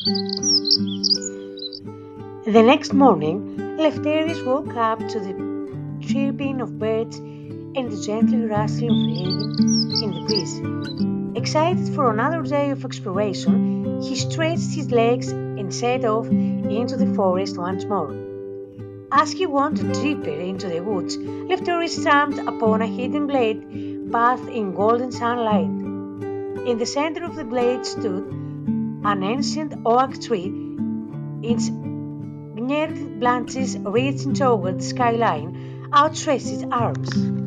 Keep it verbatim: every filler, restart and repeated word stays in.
The next morning, Lefteris woke up to the chirping of birds and the gentle rustling of linen in the breeze. Excited for another day of exploration, he stretched his legs and set off into the forest once more. As he wandered deeper into the woods, Lefteris stumbled upon a hidden glade bathed in golden sunlight. In the center of the glade stood an ancient oak tree, its gnarled branches reaching toward the skyline, outstretched arms.